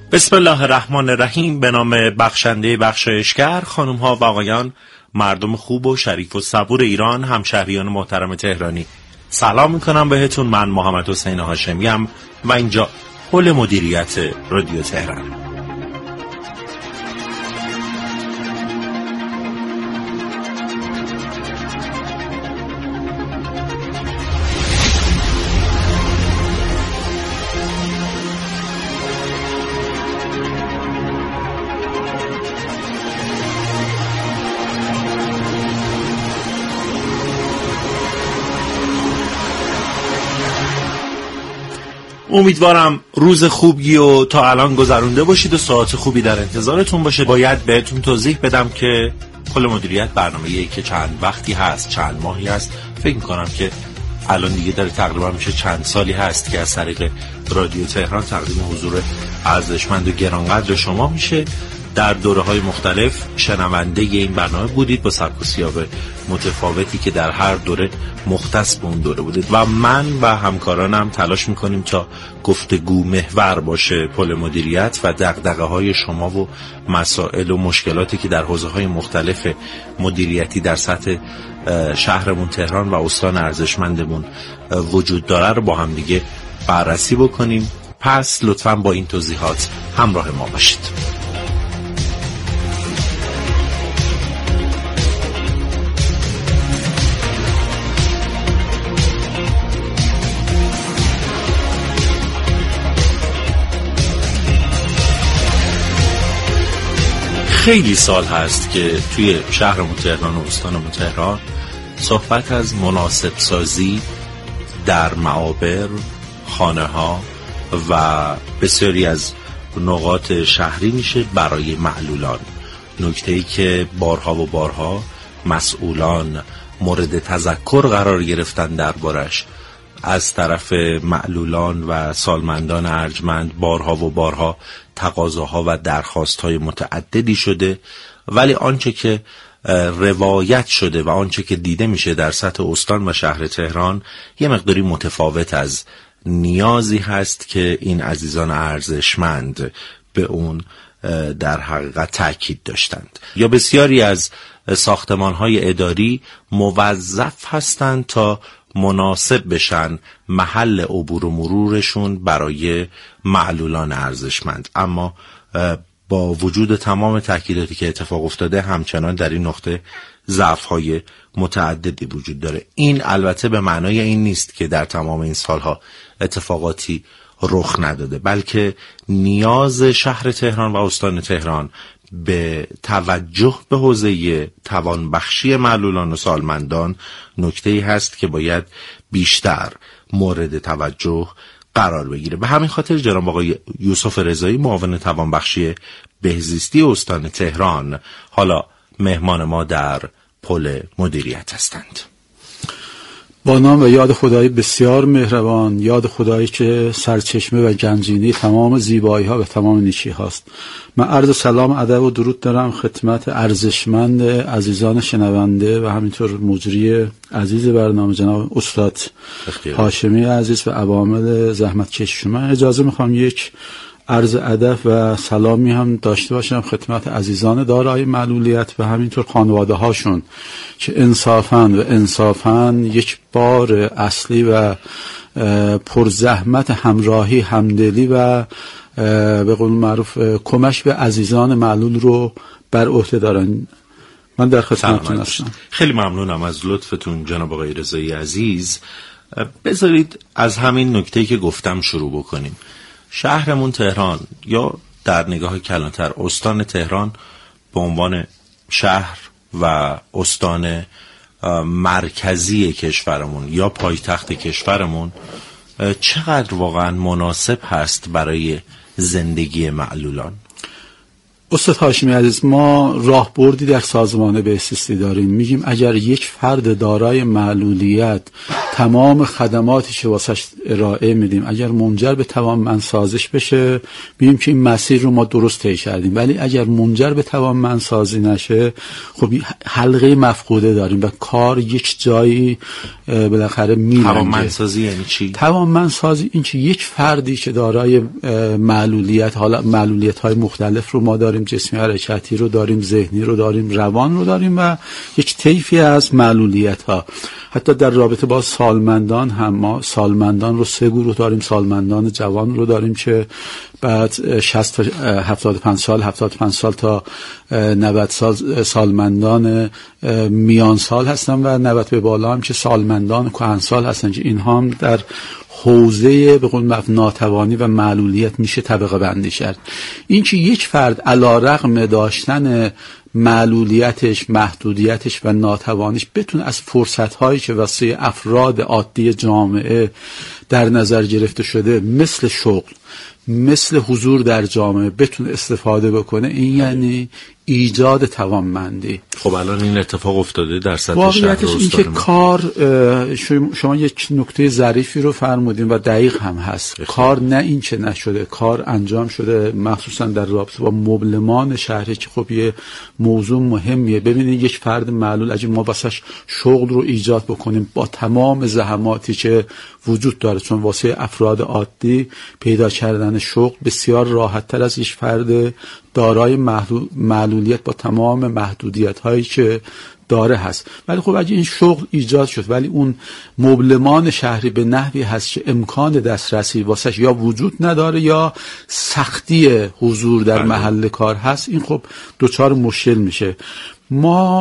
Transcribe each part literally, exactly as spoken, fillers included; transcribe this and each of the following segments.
بسم الله الرحمن الرحیم. به نام بخشنده بخشایشگر، خانم ها و آقایان، مردم خوب و شریف و صبور ایران، همشهریان محترم تهرانی، سلام میکنم بهتون. من محمد حسین هاشمی ام و اینجا پل مدیریت رادیو تهران. امیدوارم روز خوبی و تا الان گذرونده باشید و ساعت خوبی در انتظارتون باشه. باید بهتون توضیح بدم که پل مدیریت برنامه‌ایه که چند وقتی هست، چند ماهی هست، فکر می‌کنم که الان دیگه داره تقریبا میشه چند سالی هست که از طریق رادیو تهران تقدیم حضور ارزشمند و گرانقدر شما میشه. در دوره‌های مختلف شنونده این برنامه بودید با سبک و سیاق متفاوتی که در هر دوره مختص به اون دوره بودید و من و همکارانم تلاش میکنیم تا گفتگو محور باشه پل مدیریت و دغدغه‌های شما و مسائل و مشکلاتی که در حوزه‌های مختلف مدیریتی در سطح شهرمون تهران و استان ارزشمندمون وجود داره رو با هم دیگه بررسی بکنیم. پس لطفاً با این توضیحات همراه ما باشید. خیلی سال هست که توی شهرمون تهران و استانمون تهران صحبت از مناسب سازی در معابر، خانه ها و بسیاری از نقاط شهری میشه برای معلولان. نکته‌ای که بارها و بارها مسئولان مورد تذکر قرار گرفتن دربارش از طرف معلولان و سالمندان ارجمند، بارها و بارها تقاضاها و درخواستهای متعددی شده، ولی آنچه که روایت شده و آنچه که دیده میشه در سطح استان و شهر تهران یه مقداری متفاوت از نیازی هست که این عزیزان ارزشمند به اون در حقیقت تأکید داشتند. یا بسیاری از ساختمان‌های اداری موظف هستند تا مناسب بشن محل عبور و مرورشون برای معلولان ارزشمند، اما با وجود تمام تأکیداتی که اتفاق افتاده همچنان در این نقطه ضعف‌های متعددی وجود داره. این البته به معنای این نیست که در تمام این سالها اتفاقاتی رخ نداده، بلکه نیاز شهر تهران و استان تهران به توجه به حوزه توانبخشی معلولان و سالمندان نکته‌ای هست که باید بیشتر مورد توجه قرار بگیره. به همین خاطر جناب آقای یوسف رضایی، معاون توانبخشی بهزیستی استان تهران، حالا مهمان ما در پل مدیریت هستند. با نام و یاد خدای بسیار مهربان، یاد خدایی که سرچشمه و گنجینه تمام زیبایی ها و تمام نیکی هاست. من عرض سلام، ادب و درود دارم خدمت ارزشمند عزیزان شنونده و همینطور مجری عزیز برنامه جناب استاد هاشمی عزیز و عوامل زحمتکش شما. اجازه میخوام یک عرض ادب و سلامی هم داشته باشم خدمت عزیزان دارای معلولیت و همینطور خانواده هاشون که انصافاً و انصافاً یک بار اصلی و پرزحمت همراهی، همدلی و به قول معروف کمک به عزیزان معلول رو بر عهده دارن. من در خدمتتون هستم. خیلی ممنونم از لطفتون جناب آقای رضایی عزیز. بذارید از همین نکته‌ای که گفتم شروع بکنیم. شهرمون تهران یا در نگاه کلانتر استان تهران به عنوان شهر و استان مرکزی کشورمون یا پایتخت کشورمون چقدر واقعا مناسب هست برای زندگی معلولان؟ استاد هاشمی عزیز، ما راهبردی در سازمان بهزیستی داریم. میگیم اگر یک فرد دارای معلولیت تمام خدماتی که واسش ارائه میدیم اگر منجر به توانمندسازیش بشه ببینیم که این مسیر رو ما درست طی کردیم، ولی اگر منجر به توانمندسازی نشه خب حلقه مفقوده داریم و کار یک جایی بالاخره میلنگه. توانمندسازی یعنی چی؟ توانمندسازی این که یک فردی که دارای معلولیت، حالا معلولیت های مختلف رو ما داریم، جسمی حرکتی رو داریم، ذهنی رو داریم، روان رو داریم و یک طیفی از معلولیت ها. حتی در رابطه با سالمندان هم ما سالمندان رو سه گروه داریم. سالمندان جوان رو داریم که بعد شصت تا هفتاد و پنج سال، هفتاد و پنج سال تا نود سال سالمندان میان سال هستن و نود به بالا هم که سالمندان کهنسال هستن که اینها هم در حوزه به قول معروف ناتوانی و معلولیت میشه طبقه بندی کرد. این که یک فرد علیرغم داشتن معلولیتش، محدودیتش و ناتوانیش بتونه از فرصت‌هایی که واسه افراد عادی جامعه در نظر گرفته شده مثل شغل، مثل حضور در جامعه بتونه استفاده بکنه، این یعنی ایجاد توانمندی. خب الان این اتفاق افتاده در سطح شهر واقعیتش این که کار، شما یک نکته ظریفی رو فرمودین و دقیق هم هست. بخیر. کار نه این چه نشده، کار انجام شده، مخصوصا در رابطه با مبلمان شهری که خب یه موضوع مهمیه. ببینید یک فرد معلول اگه ما واسش شغل رو ایجاد بکنیم با تمام زحماتی که وجود داره، چون واسه افراد عادی پیدا کردن شغل بسیار راحت تر از یک فرد دارای معلولیت با تمام محدودیت هایی که داره هست. ولی خب اگه این شغل ایجاد شد ولی اون مبلمان شهری به نحوی هست که امکان دسترسی واسش یا وجود نداره یا سختی حضور در بله. محل کار هست، این خب دوچار مشکل میشه. ما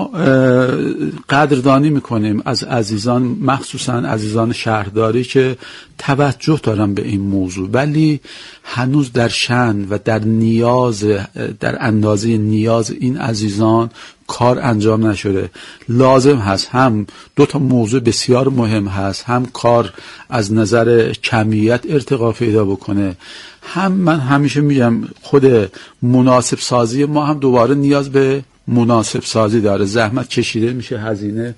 قدردانی میکنیم از عزیزان، مخصوصا عزیزان شهرداری که توجه دارن به این موضوع، ولی هنوز در شأن و در نیاز، در اندازه نیاز این عزیزان کار انجام نشده. لازم هست هم دو تا موضوع بسیار مهم هست، هم کار از نظر کمیت ارتقا پیدا بکنه، هم من همیشه میگم خود مناسب سازی ما هم دوباره نیاز به مناسب سازی داره. زحمت کشیده میشه، هزینه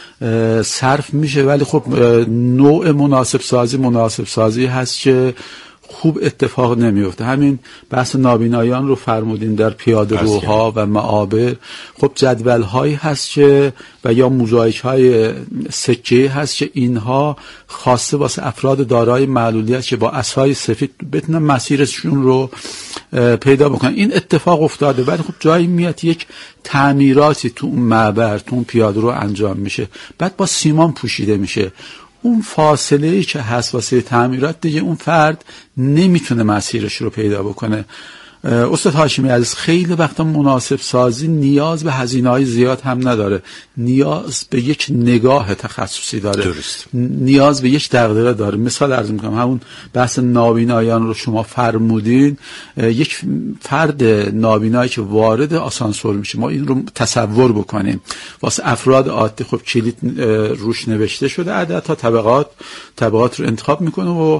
صرف میشه، ولی خب نوع مناسب سازی مناسب سازی هست که خوب اتفاق نمیفته. همین بحث نابینایان رو فرمودین در پیاده روها و معابر. خب جدول هایی هست که و یا موزاییک های سکه هست که اینها خاصه واسه افراد دارای معلولیت که با عصای سفید بتونن مسیرشون رو پیدا بکنن. این اتفاق افتاده، ولی خب جایی میاد یک تعمیراتی تو اون معبر، تو اون پیاده رو انجام میشه، بعد با سیمان پوشیده میشه. اون فاصله‌ای که هست واسه تعمیرات دیگه اون فرد نمیتونه مسیرش رو پیدا بکنه. استاد هاشمی عزیز، خیلی وقتا مناسب سازی نیاز به هزینه‌های زیاد هم نداره، نیاز به یک نگاه تخصصی داره. درست. نیاز به یک دغدغه داره. مثال عرض می‌کنم، همون بحث نابینایان رو شما فرمودین، یک فرد نابینایی که وارد آسانسور میشه، ما این رو تصور بکنیم واسه افراد عادی خب کلید روش نوشته شده، عدد تا طبقات طبقات رو انتخاب میکنه و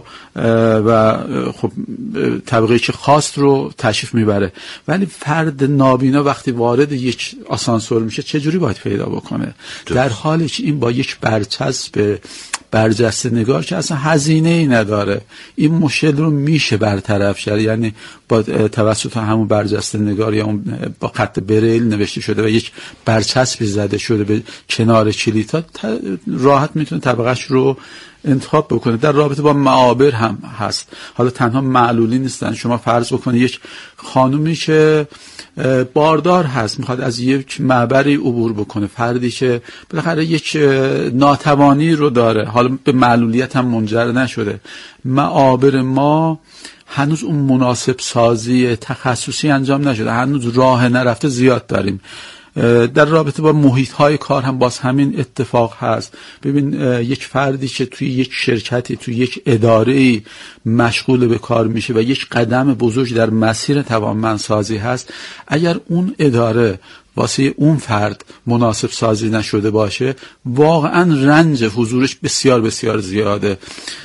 و خب طبقه که خواست رو تشریف میبره. ولی فرد نابینا وقتی وارد یک آسانسور میشه چجوری باید پیدا بکنه؟ در حالی که این با یک برچسب برجسته نگار که اصلا هزینه ای نداره این مشکل رو میشه برطرف کرد، یعنی با توسط همون برجسته نگار یا اون با خط بریل نوشته شده و یک برچسبی زده شده به کنار کلیدها، راحت میتونه طبقهش رو انتخاب بکنه. در رابطه با معابر هم هست. حالا تنها معلولی نیستن، شما فرض بکنید یک خانومی که باردار هست میخواد از یک معبری عبور بکنه، فردی که بالاخره یک ناتوانی رو داره، حالا به معلولیت هم منجر نشده. معابر ما هنوز اون مناسب سازی تخصصی انجام نشده، هنوز راه نرفته زیاد داریم. در رابطه با محیط های کار هم باز همین اتفاق هست. ببین یک فردی که توی یک شرکتی، توی یک اداره‌ای مشغول به کار میشه و یک قدم بزرگ در مسیر توانمندسازی هست، اگر اون اداره واسه اون فرد مناسب سازی نشده باشه، واقعا رنج حضورش بسیار بسیار زیاده.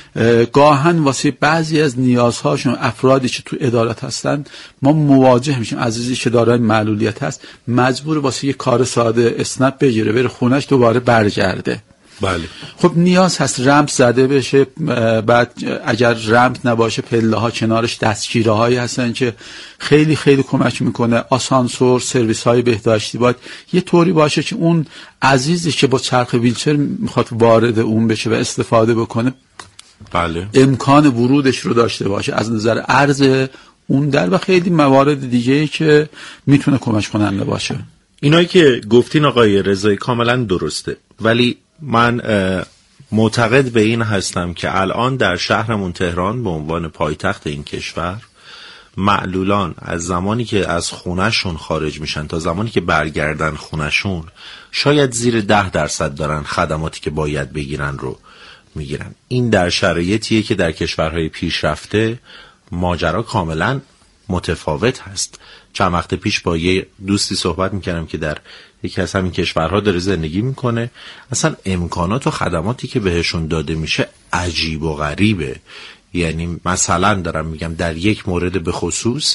گاهن واسه بعضی از نیازهاشون افرادی که تو ادارات هستن ما مواجه میشیم، عزیزی که دارای معلولیت هست مجبور واسه یه کار ساده اسنپ بگیره بره خونش دوباره برگرده. بله. خب نیاز هست رمپ زده بشه، بعد اگر رمپ نباشه پله ها کنارش دستگیره هایی هستن که خیلی خیلی کمک میکنه. آسانسور، سرویس های بهداشتی باید یه طوری باشه که اون عزیزی که با چرخ ویلچر میخواد وارد اون بشه و استفاده بکنه بله امکان ورودش رو داشته باشه از نظر عرض اون در و خیلی موارد دیگه‌ای که میتونه کمک کننده باشه. اینایی که گفتین آقای رضایی کاملا درسته، ولی من معتقد به این هستم که الان در شهرمون تهران به عنوان پایتخت این کشور معلولان از زمانی که از خونهشون خارج میشن تا زمانی که برگردن خونهشون شاید زیر ده درصد دارن خدماتی که باید بگیرن رو میگیرن. این در شرایطیه که در کشورهای پیشرفته ماجرا کاملا متفاوت هست. چند وقت پیش با یه دوستی صحبت میکردم که در یکی از همین کشورها داره زندگی میکنه. اصلا امکانات و خدماتی که بهشون داده میشه عجیب و غریبه. یعنی مثلا دارم میگم در یک مورد به خصوص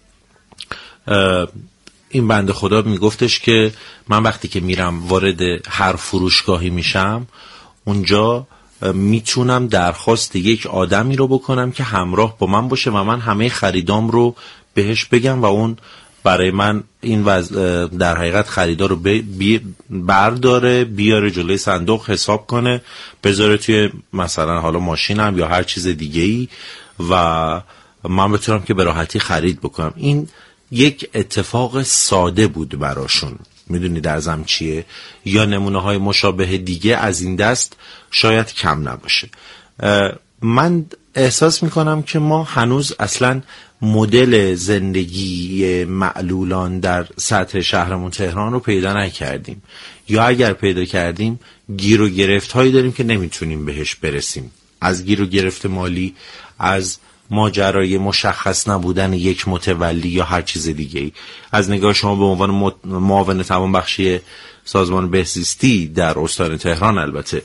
این بنده خدا میگفتش که من وقتی که میرم وارد هر فروشگاهی میشم اونجا میتونم درخواست یک آدمی رو بکنم که همراه با من باشه و من همه خریدام رو بهش بگم و اون برای من این وز... در حقیقت خریدار رو بی... برداره بیاره جلوی صندوق حساب کنه بذاره توی مثلا حالا ماشینم یا هر چیز دیگه ای و من بتونم که به راحتی خرید بکنم. این یک اتفاق ساده بود براشون. میدونی در ضمن چیه؟ یا نمونه های مشابه دیگه از این دست شاید کم نباشه. من احساس میکنم که ما هنوز اصلا مدل زندگی معلولان در سطح شهرمون تهران رو پیدا نکردیم، یا اگر پیدا کردیم گیر و گرفت هایی داریم که نمیتونیم بهش برسیم. از گیر و گرفت مالی، از ماجرای مشخص نبودن یک متولی یا هر چیز دیگه ای. از نگاه شما به عنوان معاون توانبخشی سازمان بهزیستی در استان تهران البته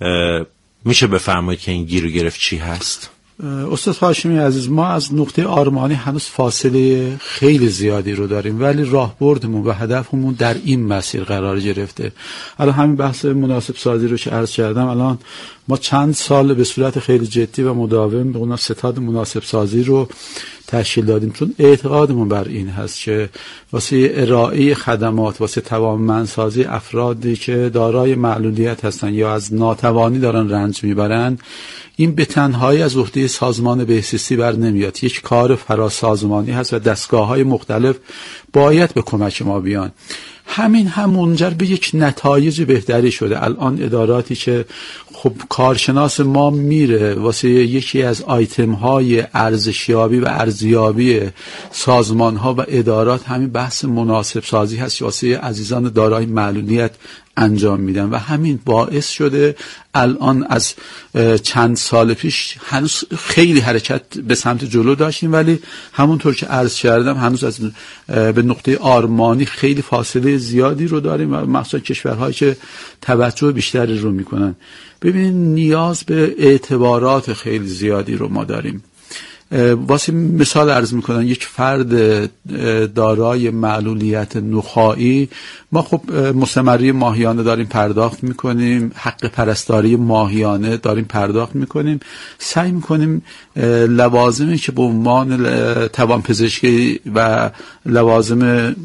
میشه بفرمایید که این گیر و گرفت چی هست؟ استاد هاشمی عزیز، ما از نقطه آرمانی هنوز فاصله خیلی زیادی رو داریم، ولی راهبردمون و هدفمون در این مسیر قرار گرفته. الان همین بحث مناسب سازی رو که عرض کردم، الان ما چند سال به صورت خیلی جدی و مداوم به اون ستاد مناسب سازی رو تشکیل دادیم، چون اعتقادمون بر این هست که واسه ارائه خدمات، واسه توانمندسازی افرادی که دارای معلولیت هستن یا از ناتوانی دارن رنج میبرن، این به تنهایی از عهده سازمان بهزیستی بر نمیاد. یک کار فراسازمانی هست و دستگاه‌های مختلف باید به کمک ما بیان. همین هم منجر به یک نتایج بهتری شده. الان اداراتی که خب کارشناس ما میره واسه یکی از آیتم های ارزشیابی و ارزیابی سازمان ها و ادارات همین بحث مناسب سازی هست که واسه عزیزان دارای معلولیت انجام میدن و همین باعث شده الان از چند سال پیش هنوز خیلی حرکت به سمت جلو داشتیم، ولی همونطور که عرض کردم هنوز از به نقطه آرمانی خیلی فاصله زیادی رو داریم و مخصوصا کشورهایی که توجه بیشتری رو میکنن. ببینید نیاز به اعتبارات خیلی زیادی رو ما داریم. واسه مثال عرض میکنم، یک فرد دارای معلولیت نخاعی ما خب مستمری ماهیانه داریم پرداخت میکنیم، حق پرستاری ماهیانه داریم پرداخت میکنیم، سعی میکنیم لوازمی که به عنوان توانپزشکی و لوازم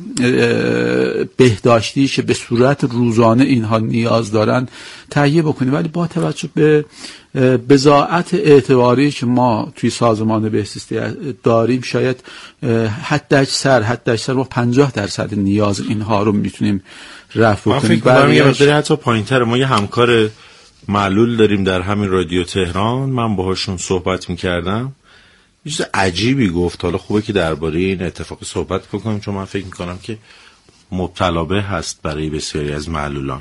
بهداشتی که به صورت روزانه اینها نیاز دارن تهیه بکنیم، ولی با توجه به بضاعت اعتباری که ما توی سازمان بهزیستی داریم شاید حد اکثر حد اکثر ما پنجاه درصد نیاز اینها رو میتونیم رفع کنیم. کنیم. فکر کنم یه مقداری حتی پایین‌تر. ما یه همکار معلول داریم در همین رادیو تهران، من باهاشون صحبت میکردم، یه چیز عجیبی گفت. حالا خوبه که درباره این اتفاق صحبت بکنیم چون من فکر میکنم که مبتلا به هست برای بسیاری از معلولان.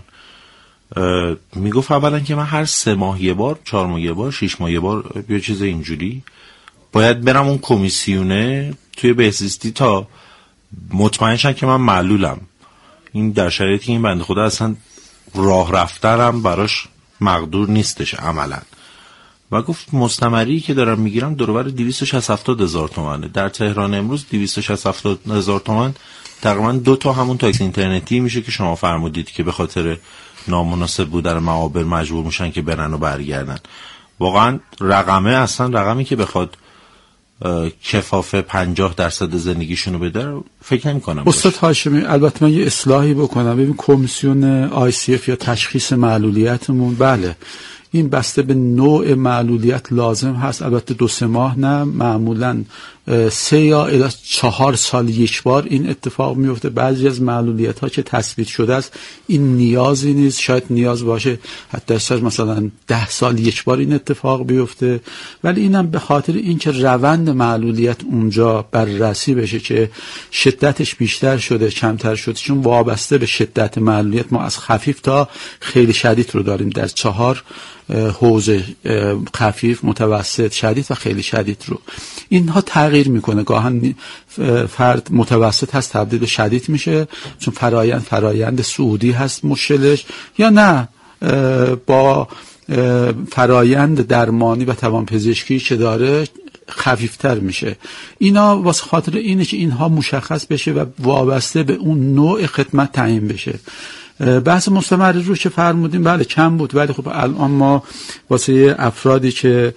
میگفت اولا که من هر سه ماه یه بار، چهار ماه یه بار، شش ماه یه بار یه چیز اینجوری باید برم اون کمیسیونه توی بهزیستی تا مطمئن شن که من معلولم. این در شرایطی که این بنده خدا اصلا راه رفتنم براش مقدور نیستش عملا. و گفت مستمری که دارم میگیرم دورور دویست و شصت هزار تومنه. در تهران امروز دویست و شصت هزار تومن تقریبا دو تا همون تاکسی اینترنتی میشه که شما فرمودید که به خاطر نامناسب بودن معابر مجبور میشن که برن و برگردن. واقعا رقمه اصلا رقمی که بخواد کفاف پنجاه درصد زندگیشونو بده فکر نمی کنم. استاد هاشمی البته من یه اصلاحی بکنم. ببین کمیسیون آی سی اف یا تشخیص معلولیتمون، بله این بسته به نوع معلولیت لازم هست، البته دو سه ماه نه، معمولا سه یا الی چهار سال یک بار این اتفاق میفته. بعضی از معلولیت ها که تثبیت شده است این نیازی نیست، شاید نیاز باشه حتی شاید مثلا ده سال یک بار این اتفاق بیفته، ولی اینم به خاطر اینکه روند معلولیت اونجا بررسی بشه که شدتش بیشتر شده کمتر شده، چون وابسته به شدت معلولیت ما از خفیف تا خیلی شدید رو داریم در چهار حوزه: خفیف، متوسط، شدید و خیلی شدید رو. اینها تغییر میکنه، گاهن فرد متوسط هست تبدیل به شدید میشه چون فرایند فرایند سعودی هست مشکلش، یا نه با فرایند درمانی و توانپزشکی که داره خفیفتر میشه. اینا واسه خاطر اینه که اینها مشخص بشه و وابسته به اون نوع خدمت تعیین بشه. بحث مستمر رو که فرمودیم بله کم بود، ولی خب الان ما واسه افرادی که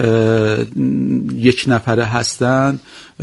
یک نفره هستن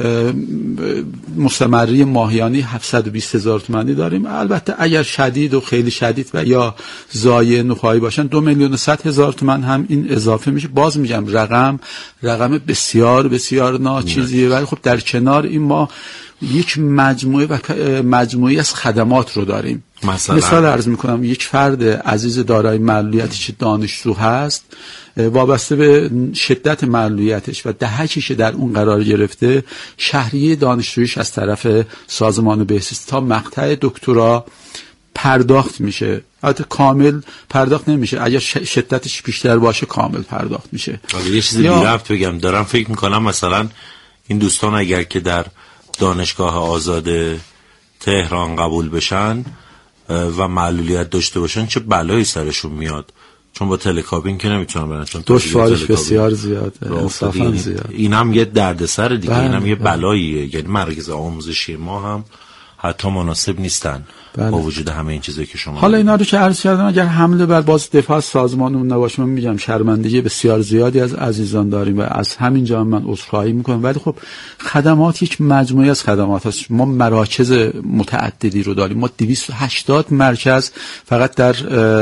مستمری ماهیانی هفتصد و بیست هزار تومانی داریم. البته اگر شدید و خیلی شدید و یا زایع نخایی باشن دو میلیون و صد هزار تومان هم این اضافه میشه. باز میگم رقم رقم بسیار بسیار ناچیزیه، ولی خب در کنار این ما یک مجموعه و مجموعی از خدمات رو داریم. مثلا مثال عرض میکنم، یک فرد عزیز دارای معلولیتی که دانشجو هست، وابسته به شدت معلولیتش و دهکی که در اون قرار گرفته، شهریه دانشجویش از طرف سازمان بهزیستی تا مقطع دکترا پرداخت میشه. البته کامل پرداخت نمیشه، اگر شدتش بیشتر باشه کامل پرداخت میشه. یه چیزی بی ربط بگم، دارم فکر میکنم مثلا این دوستان اگر که در دانشگاه آزاد تهران قبول بشن و معلولیت داشته باشن چه بلایی سرشون میاد، چون با تلکابین که نمیتونن برن، چون دشوارش بسیار زیاده، انصافا زیاد. این هم یه دردسر دیگه، این هم یه بلاییه. یعنی مراکز آموزشی ما هم حتی مناسب نیستن بله. با وجود همه این چیزایی که شما حالا اینا رو که عرض کردم، اگر حمله بر باز دفاع از سازمانمون نباشه، من میگم شرمندگی بسیار زیادی از عزیزان داریم و از همین جا من عذرخواهی میکنم. ولی خب خدمات یک مجموعه از خدمات هست. ما مراکز متعددی رو داریم. ما دویست و هشتاد مرکز فقط در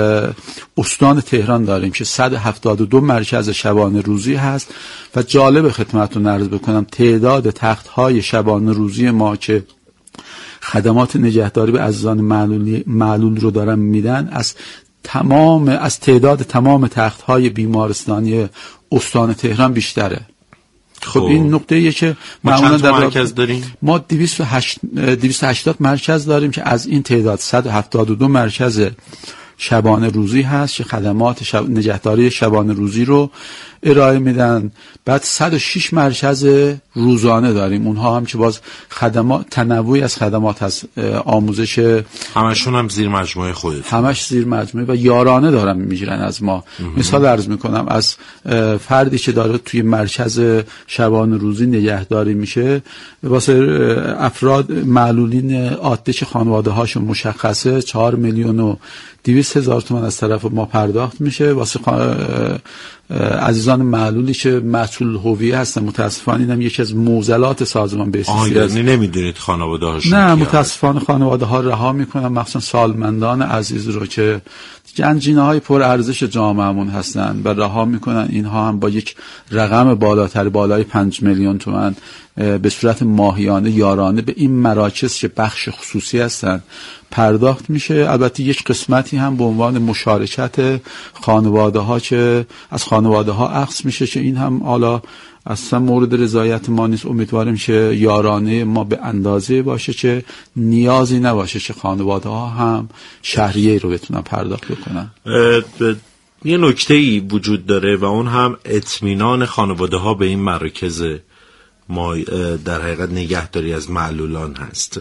استان تهران داریم که صد و هفتاد و دو مرکز شبانه روزی هست و جالب خدمتتون عرض بکنم تعداد تخت‌های شبانه روزی ما که خدمات نگهداری به عزیزان معلول رو دارن میدن از تمام از تعداد تمام تخت‌های بیمارستانی استان تهران بیشتره. خب این نکته ایه که ما چند تا مرکز داریم؟ ما دویست و هشتاد مرکز داریم که از این تعداد صد و هفتاد و دو مرکز شبانه روزی هست که خدمات شب... نگهداری شبانه روزی رو ارائه میدن. بعد صد و شش مرکز روزانه داریم، اونها هم که باز خدمات تنوعی از خدمات هست، آموزش همشون هم زیر مجموعه خودت، همش زیر مجموعه و یارانه دارن میگیرن از ما. مثال عرض میکنم، از فردی که داره توی مرکز شبانه روزی نگهداری میشه، واسه افراد معلولین عادی که خانواده هاشون مشخصه چهار میلیون و دویست هزار تومان از طرف ما پرداخت میشه. واسه عزیزان معلولی که معطول هویه هستن، متاسفانه اینم یکی از معضلات سازمان بهزیستی است. یعنی نمیدونید خانواده هاشون؟ نه متاسفانه خانواده ها رها میکنن، مخصوصا سالمندان عزیز رو که گنجینه های پر ارزش جامعهمون هستن و رها میکنن. اینها هم با یک رقم بالاتر بالای پنج میلیون تومان به صورت ماهیانه یارانه به این مراکز که بخش خصوصی هستن پرداخت میشه. البته یک قسمتی هم به عنوان مشارکت خانواده ها که از خانواده ها اخذ میشه که این هم حالا اصلا مورد رضایت ما نیست. امیدواریم که یارانه ما به اندازه باشه که نیازی نباشه که خانواده ها هم شهریه رو بتونن پرداخت بکنن. یه نکته‌ای وجود داره و اون هم اطمینان خانواده ها به این مراکز ما در حقیقت نگهداری از معلولان هست.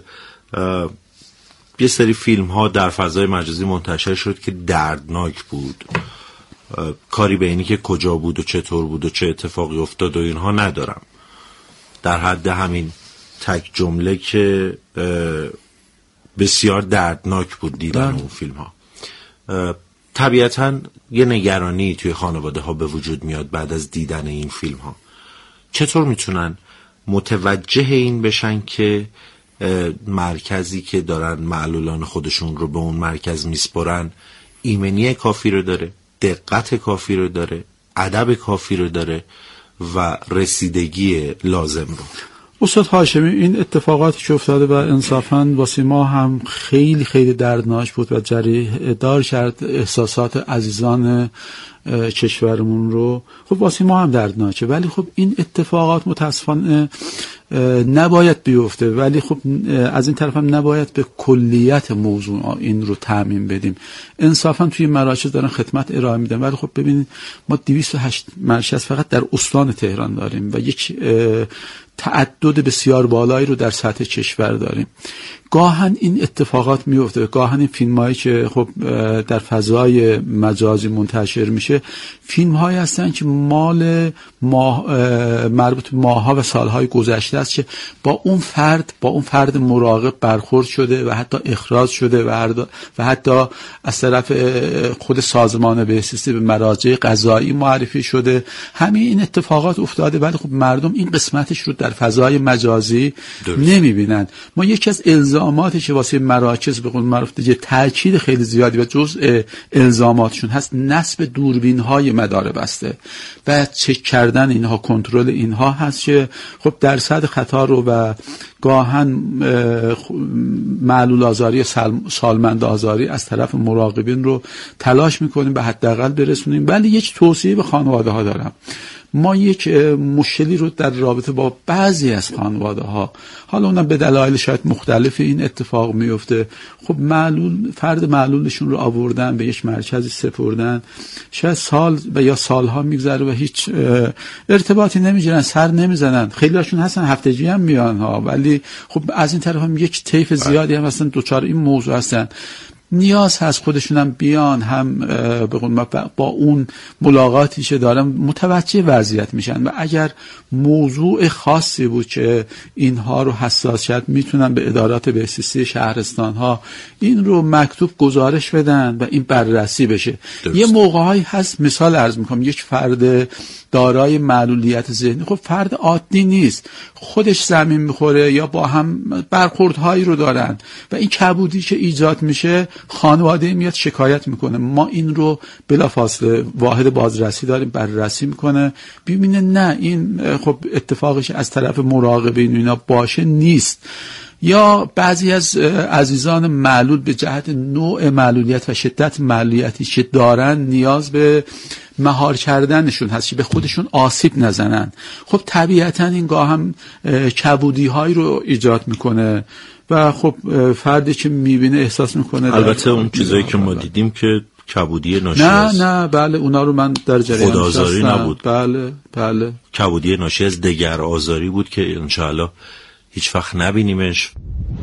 یه سری فیلم ها در فضای مجازی منتشر شد که دردناک بود. کاری به اینی که کجا بود و چطور بود و چه اتفاقی افتاد و اینها ندارم، در حد همین تک جمله که بسیار دردناک بود دیدن اون فیلم ها. طبیعتاً یه نگرانی توی خانواده ها به وجود میاد بعد از دیدن این فیلم ها. چطور میتونن متوجه این بشن که مرکزی که دارن معلولان خودشون رو به اون مرکز میسپرن ایمنی کافی رو داره، دقت کافی رو داره، ادب کافی رو داره و رسیدگی لازم رو؟ استاد هاشمی، این اتفاقاتی که افتاده و انصافاً واسه ما هم خیلی خیلی دردناک بود و جریح دار کرد احساسات عزیزان کشورمون رو. خب واسه ما هم دردناکه، ولی خب این اتفاقات متاسفانه نباید بیفته، ولی خب از این طرف هم نباید به کلیت موضوع این رو تعمیم بدیم. انصافا توی مراکز دارن خدمت ارائه میدن، ولی خب ببینید ما دویست و هشت مرکز فقط در استان تهران داریم و یک تعدد بسیار بالایی رو در سطح کشور داریم. گاهن این اتفاقات میفته، گاهن این فیلمایی که خب در فضای مجازی منتشر میشه فیلم هایی هستن که مال ماه مربوط به ماها و سالهای گذشته است که با اون فرد با اون فرد مراقب برخورد شده و حتی اخراج شده و, و حتی از طرف خود سازمان بهزیستی به مراجع قضایی معرفی شده. همین این اتفاقات افتاده، ولی خب مردم این قسمتش رو در فضای مجازی نمیبینن. ما یکی از الزاماتی که واسه مراکز به قول معروف دیگه تاکید خیلی زیادی و جزء الزاماتشون هست نصب دوربین های مدار بسته و چک کردن اینها، کنترل اینها هست که خب درصد خطا رو و گاهن معلول آزاری سالمند آزاری از طرف مراقبین رو تلاش میکنیم به حداقل برسونیم. ولی یک توصیه به خانواده ها دارم. ما یک مشکلی رو در رابطه با بعضی از خانواده ها، حالا اونم به دلایل شاید مختلف این اتفاق میفته، خب معلول فرد معلولشون رو آوردن به یک مرکزی سپردن، شاید سال و یا سالها میگذره و هیچ ارتباطی نمیگیرن، سر نمیزنن. خیلی هاشون هستن هفتگی هم میان ها، ولی خب از این طرف هم یک طیف زیادی هم هستن دوچار این موضوع هستن. نیاز هست خودشون هم بیان، هم به قول با اون ملاقاتی که دارن متوجه وضعیت میشن و اگر موضوع خاصی بود که اینها رو حساس شد میتونن به ادارات بهزیستی شهرستان ها این رو مکتوب گزارش بدن و این بررسی بشه. درست. یه موقعهایی هست، مثال عرض میکنم، یک فرد دارای معلولیت ذهنی خب فرد عادی نیست، خودش زمین میخوره یا با هم برخوردهایی رو دارن و این کبودی که ایجاد میشه خانواده میاد شکایت میکنه. ما این رو بلافاصله واحد بازرسی داریم، بررسی میکنه ببینه نه این خب اتفاقش از طرف مراقبین اینا باشه نیست. یا بعضی از عزیزان معلول به جهت نوع معلولیت و شدت معلولیتی که دارن نیاز به مهار کردنشون هست که به خودشون آسیب نزنن. خب طبیعتا این گاه هم کبودی هایی رو ایجاد میکنه و خب فردی که میبینه احساس میکنه. البته اون چیزایی که ما دیدیم که کبودی ناشی نه از نه بله اونا رو من در جریان خودآزاری نبود. بله بله کبودی ناشی از دگر آزاری بود که انشاءالله هیچ وقت نبینیمش.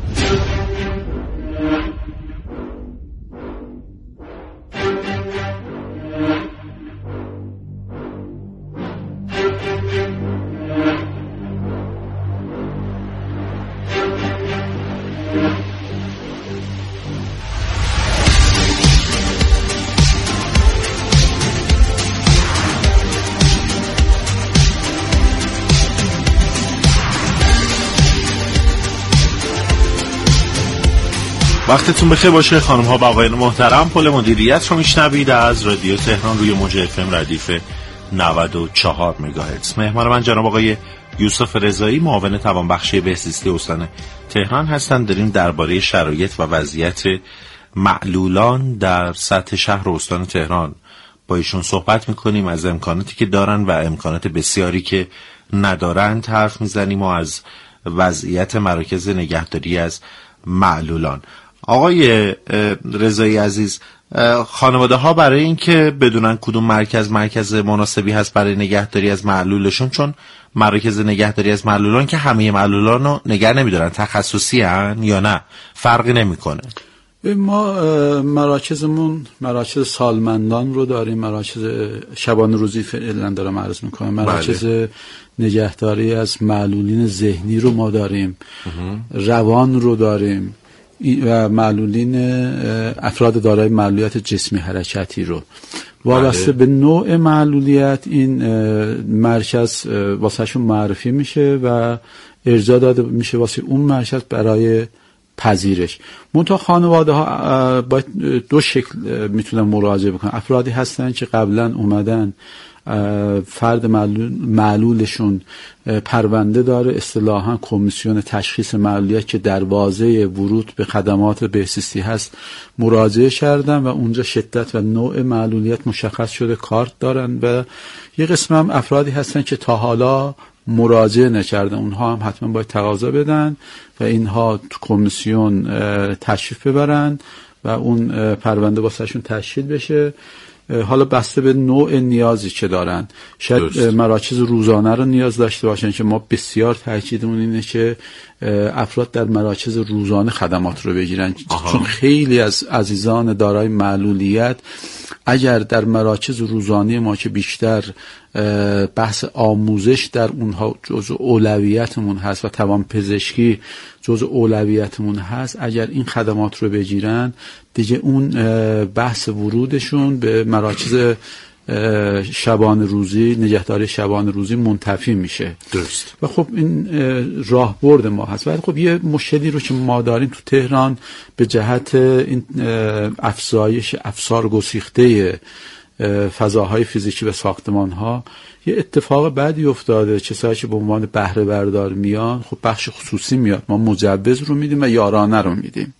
وقتتون بخیر باشه خانم ها و آقایان محترم. پل مدیریت رو میشنوید از رادیو تهران روی موج اف ام ردیف نود و چهار مگاهرتز. مهمان من جناب آقای یوسف رضایی، معاون توانبخشی بهزیستی استان تهران هستند. داریم درباره شرایط و وضعیت معلولان در سطح شهر و استان تهران با ایشون صحبت میکنیم. از امکاناتی که دارن و امکانات بسیاری که ندارن حرف میزنیم و از وضعیت مراکز نگهداری از معلولان. آقای رضایی عزیز، خانواده ها برای این که بدونن کدوم مرکز مرکز مناسبی هست برای نگهداری از معلولشون، چون مراکز نگهداری از معلولان که همه معلولان رو نگه نمیدارن، تخصصی هن یا نه فرقی نمیکنه؟ ما مراکزمون مراکز سالمندان رو داریم، مراکز شبانه روزی فعلا دارم عرض میکنم، مراکز بله. نگهداری از معلولین ذهنی رو ما داریم، روان رو داریم، و معلولین افراد دارای معلولیت جسمی حرکتی رو وابسته به نوع معلولیت این مرکز واسهشون معرفی میشه و ارجاع داده میشه واسه اون مرکز برای پذیرش. منتها خانواده ها باید دو شکل میتونن مراجعه بکنن. افرادی هستن که قبلا اومدن فرد معلول معلولشون پرونده داره، اصطلاحاً کمیسیون تشخیص معلولیت که دروازه ورود به خدمات بهزیستی هست مراجعه کردن و اونجا شدت و نوع معلولیت مشخص شده، کارت دارن. و یه قسم هم افرادی هستن که تا حالا مراجعه نکردن، اونها هم حتما باید تقاضا بدن و اینها تو کمیسیون تشریف ببرن و اون پرونده واسهشون تشکیل بشه. حالا بسته به نوع نیازی که دارن، شاید درست. مراکز روزانه رو نیاز داشته باشن که ما بسیار تاکیدمون اینه که افراد در مراکز روزانه خدمات رو بگیرن. آها. چون خیلی از عزیزان دارای معلولیت اگر در مراکز روزانه ما که بیشتر بحث آموزش در اونها جزء اولویتمون هست و توان پزشکی جزء اولویتمون هست، اگر این خدمات رو بگیرن دیگه اون بحث ورودشون به مراکز شبانه روزی، نگهداری شبانه روزی منتفی میشه. درست. و خب این راهبرد ما هست. ولی خب یه مشکلی رو که ما داریم تو تهران به جهت این افزایش افسار گسیخته فضاهای فیزیکی و ساختمان‌ها یه اتفاق بعدی افتاده. کسایی که به عنوان بهره بردار میان، خب بخش خصوصی میاد، ما مجوز رو میدیم و یارانه رو میدیم،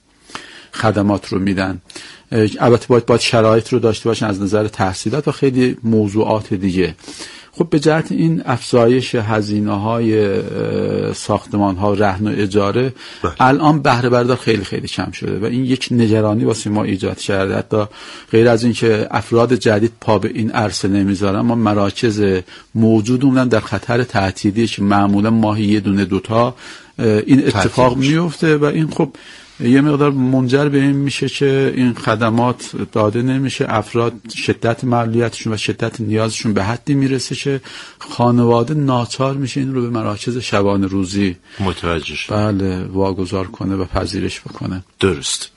خدمات رو میدن. البته باید باید شرایط رو داشته باشن از نظر تحصیلات و خیلی موضوعات دیگه. خب به جهت این افزایش هزینه‌های ساختمان‌ها رهن و اجاره بله. الان بهره بردار خیلی خیلی کم شده و این یک نگرانی واسه ما ایجاد کرده. حتی غیر از این که افراد جدید پا به این عرصه نمیذارن، ما مراکز موجودمون در خطر تعطیلیه که معمولا ماهی یه دونه دوتا این اتفاق میفته و این خب یه مقدار منجر به این میشه که این خدمات داده نمیشه، افراد شدت معلولیتشون و شدت نیازشون به حدی میرسه که خانواده ناچار میشه این رو به مراکز شبانه روزی متوجه شه. بله واگذار کنه و پذیرش بکنه. درست.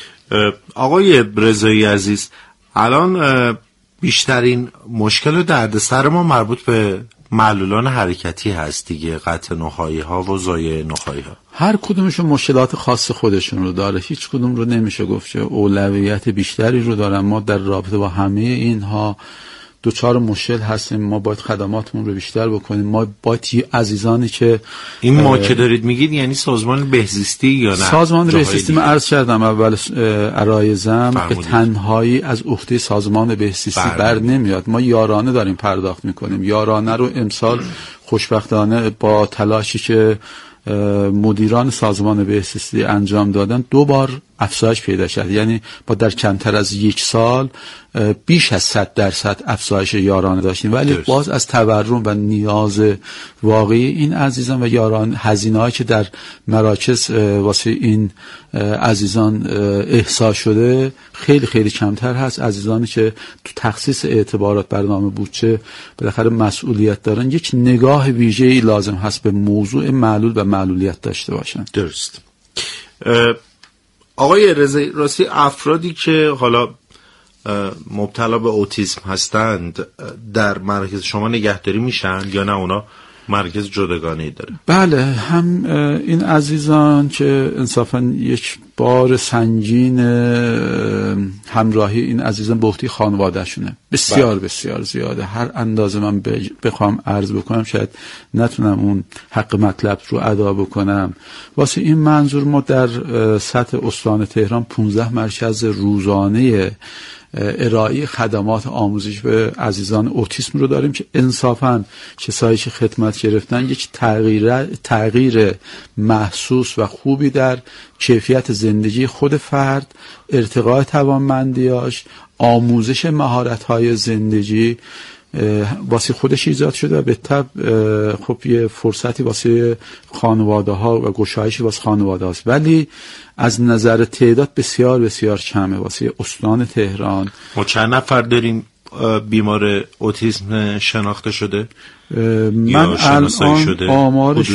آقای رضایی عزیز، الان بیشترین مشکل و دردسر ما مربوط به معلولان حرکتی هست دیگه، قطع نخاعی ها و زایه نخاعی ها. هر کدومشون مشکلات خاص خودشون رو داره، هیچ کدوم رو نمیشه گفت که اولویت بیشتری رو دارن. ما در رابطه با همه اینها دوچار مشکل هستیم، ما باید خدماتمون رو بیشتر بکنیم. ما باید عزیزانی که این ما که دارید میگید یعنی سازمان بهزیستی یا نه؟ سازمان بهزیستی من عرض کردم اول عرایزم به تنهایی از عهده سازمان بهزیستی بر نمیاد. ما یارانه داریم پرداخت میکنیم. یارانه رو امسال خوشبختانه با تلاشی که مدیران سازمان بهزیستی انجام دادن دو بار افزایش پیدا شد. یعنی با در کمتر از یک سال بیش از صد درصد افزایش یارانه داشتیم، ولی درست. باز از تورم و نیاز واقعی این عزیزان و یاران هزینه‌ای که در مراکز واسه این عزیزان احصا شده خیلی خیلی کمتر هست. عزیزانی که تو تخصیص اعتبارات برنامه بودجه بالاخره مسئولیت دارن، یک نگاه ویژه‌ای لازم هست به موضوع معلول و معلولیت داشته باشن. درست. آقای رضایی، راستی افرادی که حالا مبتلا به اوتیسم هستند در مرکز شما نگهداری میشن یا نه اونا مرکز جداگانه‌ای داره؟ بله، هم این عزیزان که انصافا یک بار سنگین همراهی این عزیزان به عهده خانواده‌شونه بسیار بله. بسیار زیاده. هر اندازه من بخوام عرض بکنم شاید نتونم اون حق مطلب رو ادا بکنم. واسه این منظور ما در سطح استان تهران پانزده مرکز روزانه ارائه خدمات آموزش به عزیزان اوتیسم رو داریم که انصافاً کسایی که خدمت گرفتن یک تغییر تغییر محسوس و خوبی در کیفیت زندگی خود فرد، ارتقاء توانمندیاش، آموزش مهارت‌های زندگی واسه خودش ایجاد شده و به تبع خب یه فرصتی واسه خانواده ها و گشایشی واسه خانواده هاست، ولی از نظر تعداد بسیار بسیار کمه واسه استان تهران. ما چند نفر داریم بیمار اوتیسم شناخته شده؟ من الان آمارش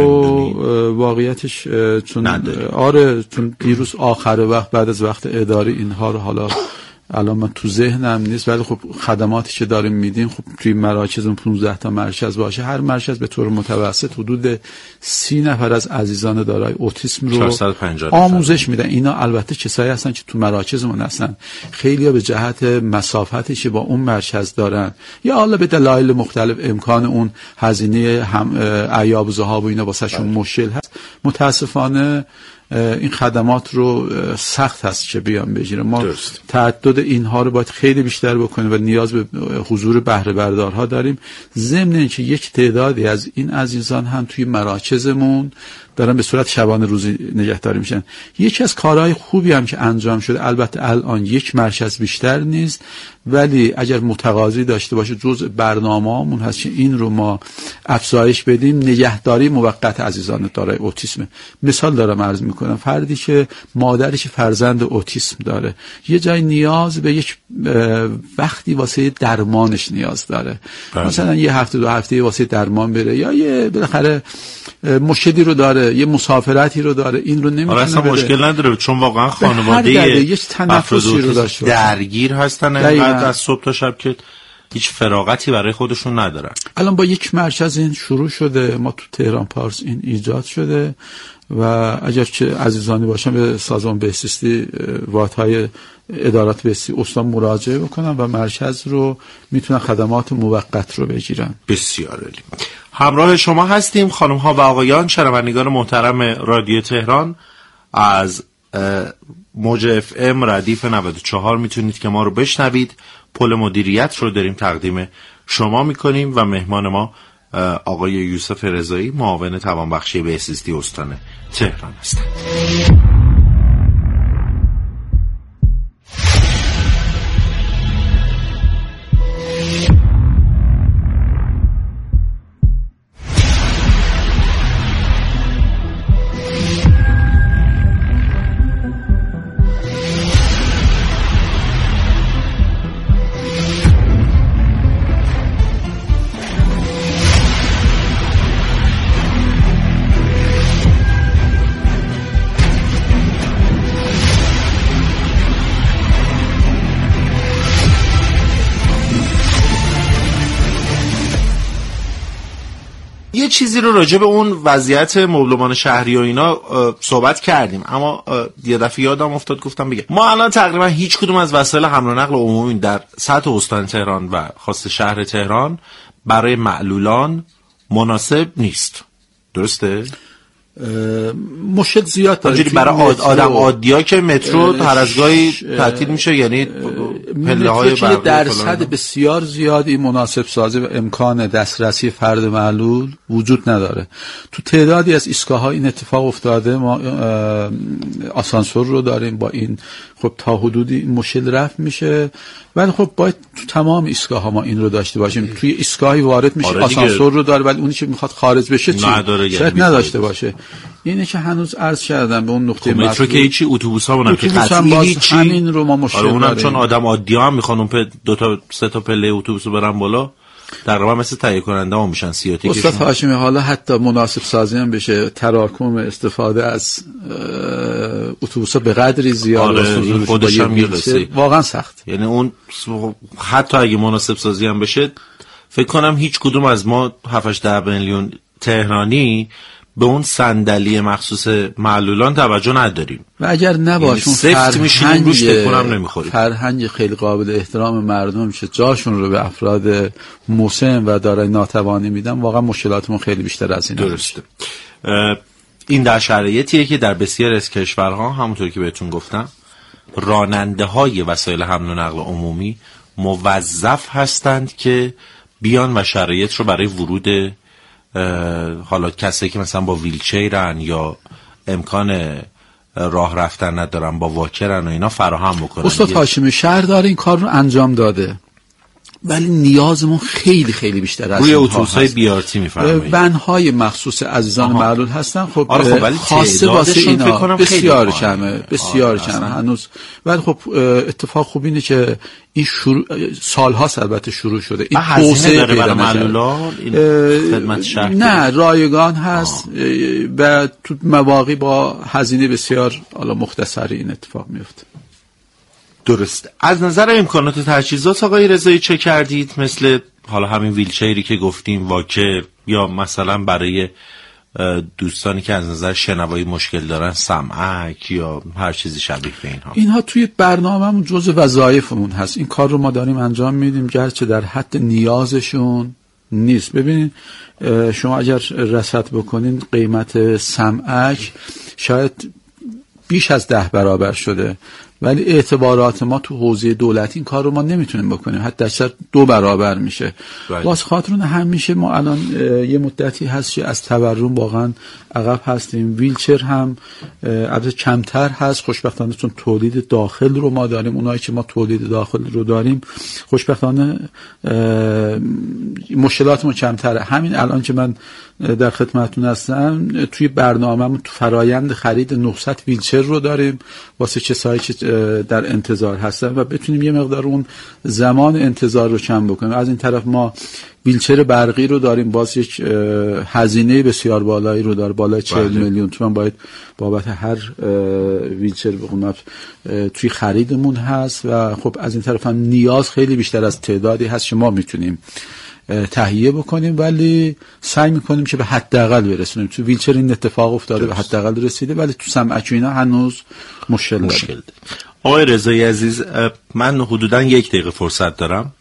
رو واقعیتش چون نداری. آره چون دیروز آخر وقت بعد از وقت اداری اینها رو حالا الان من تو ذهنم نیست، ولی خب خدماتی که داریم میدیم خب توی مراکز پانزده تا مرکز باشه، هر مرکز به طور متوسط حدود سی نفر از عزیزان دارای اوتیسم رو آموزش میدن. اینا البته کسایی هستن که تو مراکزمون هستن، خیلی‌ها به جهت مسافتی که با اون مرکز دارن یا حالا به دلایل مختلف امکان اون هزینه هم عیاب و ذهاب و اینا واسهشون مشکل هست، متاسفانه این خدمات رو سخت هست که بیان بگیره. ما درست. تعدد اینها رو باید خیلی بیشتر بکنیم و نیاز به حضور بهره بردارها داریم، ضمن اینکه یک تعدادی از این عزیزان هم توی مراکزمون دارن به صورت شبانه روزی نگهداری میشن. یکی از کارهای خوبی هم که انجام شده، البته الان یک مرکز بیشتر نیست، ولی اگر متقاضی داشته باشه جزء برنامه‌مون هست که این رو ما افزایش بدیم، نگهداری موقت عزیزان دارای اوتیسم. مثال دارم عرض میکنم، فردی که مادرش فرزند اوتیسم داره یه جای نیاز به یک وقتی واسه درمانش نیاز داره، بله. مثلا یه هفته دو هفته واسه درمان بره، یا یه بالاخره مشکلی رو داره، یه مسافرتی رو داره، این رو نمیتونه آره اصلا مشکل نداره چون واقعا خانواده یک تنفسی رو داشته درگیر هستن اینقدر از صبح تا شب که هیچ فراغتی برای خودشون ندارن. الان با یک مرکز این شروع شده، ما تو تهران پارس این ایجاد شده و اگر که عزیزانی باشن به سازمان بهزیستی واحدهای ادارات بهزیستی استان مراجعه بکنن و مرکز رو میتونن خدمات موقت رو بگیرن. بسیار عالی. همراه شما هستیم خانم ها و آقایان، شنوندگان محترم رادیو تهران. از موج اف ام ردیف نود و چهار میتونید که ما رو بشنوید. پل مدیریت رو داریم تقدیم شما میکنیم و مهمان ما آقای یوسف رضایی، معاون توانبخشی بهزیستی استان تهران هستند. یه چیزی رو راجع به اون وضعیت مبلمان شهری و اینا صحبت کردیم، اما یه دفعه یادم افتاد گفتم بگم ما الان تقریبا هیچ کدوم از وسایل حمل و نقل عمومی در سطح استان تهران و خاص شهر تهران برای معلولان مناسب نیست، درسته؟ مشکل زیاد داره. اونجوری برای آدم عادی‌ها که مترو هر از گاهی تعطیل میشه، یعنی پله‌های برقی درصد بسیار زیادی مناسب سازی و امکان دسترسی فرد معلول وجود نداره. تو تعدادی از ایستگاه‌ها این اتفاق افتاده. ما آسانسور رو داریم، با این خب تا حدودی این مشکل رفع میشه، ولی خب باید تو تمام ایستگاه‌ها ما این رو داشته باشیم. توی ایستگاهی وارد میشه آره آسانسور رو داره، ولی اونی که میخواد خارج بشه چی شاید نداشته باشه. اینه که هنوز عرض کردم به اون نقطه مترو مطلوب. که هیچی اتوبوس‌ها اونم که قطعی هیچی، همین رو ما مشکل آره داریم. اونم چون آدم عادی ها هم میخوان اون پ... دو تا سه تا پله اتوبوس رو برن بالا، تقریبا مثل تهیه کننده ها میشن سیاتیکشون. استاد هاشمی حالا حتی مناسب سازی هم بشه، تراکم استفاده از اتوبوس‌ها به قدری زیاد آره خودش هم میرسه واقعا سخت. یعنی اون حتی اگه مناسب سازی هم بشه فکر کنم هیچ کدوم از ما هفت ده میلیون تهرانی به اون صندلی مخصوص معلولان توجه نداریم و اگر نباشون سفت میشینیم روش تکونم نمیخوریم. فرهنگ خیلی قابل احترام مردم میشه جاشون رو به افراد مسن و دارای ناتوانی میدن، واقعا مشکلاتمون خیلی بیشتر از این درسته. این در شرایطیه که در بسیار از کشورها همونطوری که بهتون گفتم راننده های وسایل حمل و نقل عمومی موظف هستند که بیان و شرایط رو برای ورود حالا کسایی که مثلا با ویلچیرن یا امکان راه رفتن ندارن با واکرن و اینا فراهم بکنن. استاد هاشمی شهردار این کار رو انجام داده، ولی نیازمون خیلی خیلی بیشتر از روی اتوبوس‌های بی آر تی می‌فرمایید ون‌های مخصوص عزیزان معلول هستن. خب آره خب ولی خاصه واسه اینا بسیار کمه، بسیار آره کمه هنوز. ولی خب اتفاق خوب اینه که این شروع سال‌هاست البته شروع شده. این توسعه پیدا معلولان این خدمت شهر نه رایگان هست آه. و تو مواقع با هزینه بسیار حالا مختصری این اتفاق میفته. درست. از نظر امکانات و تجهیزات آقای رضایی چه کردید؟ مثل حالا همین ویلچری که گفتیم واکر، یا مثلا برای دوستانی که از نظر شنوایی مشکل دارن سمعک یا هر چیزی شبیه به اینها. اینها توی برنامه‌مون جزء وظایفمون هست. این کار رو ما داریم انجام میدیم گرچه در حد نیازشون نیست. ببینید شما اگر رصد بکنین قیمت سمعک شاید بیش از ده برابر شده، ولی اعتبارات ما تو حوزه دولتی این کار رو ما نمیتونیم بکنیم، حتی اکثر دو برابر میشه. واسه خاطر اون همیشه ما الان یه مدتی هست که از تورم واقعا عقب هستیم. ویلچر هم البته کمتر هست خوشبختانه، چون تولید داخل رو ما داریم. اونایی که ما تولید داخل رو داریم خوشبختانه مشکلاتمون کمتره. همین الان که من در خدمتتون هستم توی برنامه‌مون تو فرایند خرید نهصد ویلچر رو داریم واسه کسایی که در انتظار هستن و بتونیم یه مقدار اون زمان انتظار رو کم بکنیم. از این طرف ما ویلچر برقی رو داریم، باز یک هزینه بسیار بالایی رو داره، بالای چهل میلیون تومان باید بابت هر ویلچر بخونم توی خریدمون هست و خب از این طرف هم نیاز خیلی بیشتر از تعدادی هست که ما میتونیم تهیه بکنیم، ولی سعی میکنیم که به حداقل برسونیم. تو ویلچر این اتفاق افتاده به حداقل رسیده، ولی تو سمعک اینا هنوز مشکل داره. آقای رضایی عزیز، من حدوداً یک دقیقه فرصت دارم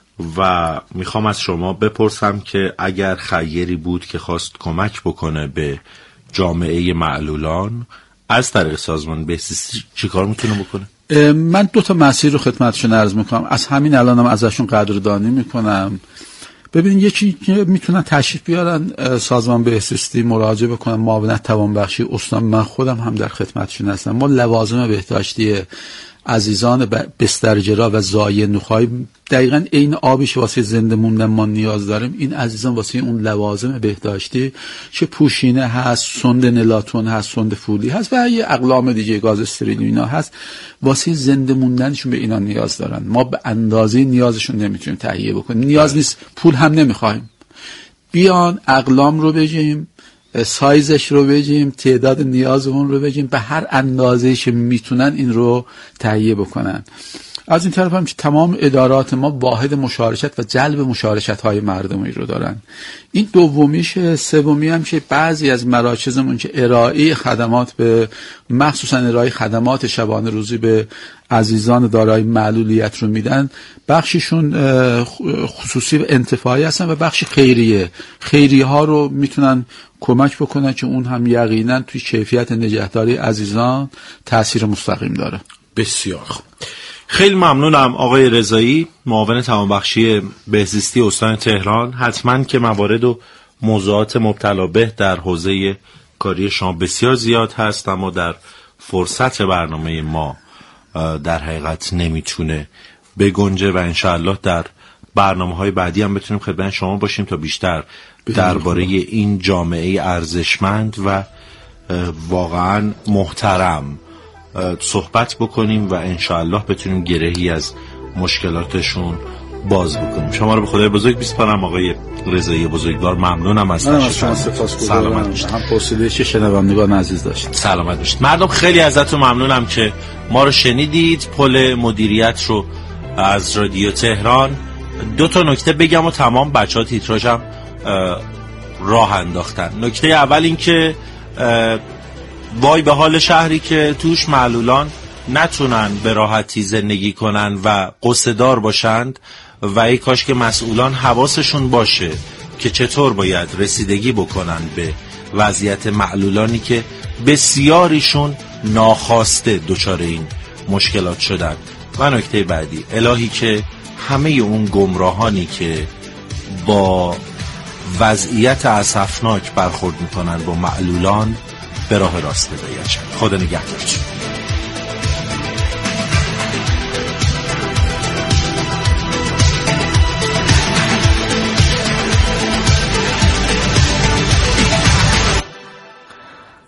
و میخوام از شما بپرسم که اگر خیری بود که خواست کمک بکنه به جامعه معلولان از طریق سازمان بهزیستی چی کار میتونه بکنه؟ من دو تا مسیر رو خدمتشون عرض میکنم، از همین الانم ازشون قدردانی میکنم. ببین یکی که میتونن تشریف بیارن سازمان بهزیستی مراجعه بکنن، معاونت توانبخشی استان، من خودم هم در خدمتشون هستم. ما لوازم بهداشتی عزیزان بسترجرا و زایه نخای دقیقاً عین آبیش واسه زنده موندن ما نیاز داریم. این عزیزان واسه اون لوازم بهداشتی چه پوشینه هست، سند نلاتون هست، سند فولی هست و یه اقلام دیگه گاز استریل اینا هست، واسه زنده موندنشون به اینا نیاز دارن. ما به اندازه نیازشون نمیتونیم تهیه بکنیم. نیاز نیست، پول هم نمیخوایم. بیان اقلام رو بگیم، سایزش رو بگیم، تعداد نیازمون رو بگیم، به هر اندازه‌ای که میتونن این رو تهیه بکنن. از این طرف هم که تمام ادارات ما واحد مشارکت و جلب مشارکت های مردمی رو دارن. این دومیشه. سومی هم که بعضی از مراکزمون که ارائه خدمات به مخصوصا ارائه خدمات شبانه روزی به عزیزان دارای معلولیت رو میدن، بخششون خصوصی و انتفاعی هستن و بخشی خیریه. خیریه ها رو میتونن کمک بکنن که اون هم یقینا توی کیفیت نگهداری عزیزان تأثیر مستقیم داره. بسیار خوب. خیلی ممنونم آقای رضایی، معاون توانبخشی بهزیستی استان تهران. حتما که موارد و موضوعات مبتلا به در حوزه کاری شما بسیار زیاد هست، اما در فرصت برنامه ما در حقیقت نمیتونه بگنجه و انشاءالله در برنامه‌های بعدی هم بتونیم خدمت شما باشیم تا بیشتر درباره این جامعه ارزشمند و واقعا محترم صحبت بکنیم و انشاءالله بتونیم گرهی از مشکلاتشون باز بکنیم. شما رو به خدای بزرگ میسپارم آقای رضایی بزرگوار. ممنونم از تشریفتون. سلامت باشید. هم پرسیده چه شنوندگان عزیز داشتید. سلامت باشید. مردم خیلی ازتون ممنونم که ما رو شنیدید. پل مدیریت رو از رادیو تهران. دو تا نکته بگم و تمام بچه‌ها تیتراژم راه انداختن. نکته اول این که وای به حال شهری که توش معلولان نتونن به راحتی زندگی کنن و قصه دار باشند و ای کاش که مسئولان حواسشون باشه که چطور باید رسیدگی بکنن به وضعیت معلولانی که بسیاریشون ناخواسته دچار این مشکلات شدن. و نکته بعدی، الهی که همه اون گمراهانی که با وضعیت اسفناک برخورد میکنن با معلولان به راه راست هدایت. خدا نگهدارتون.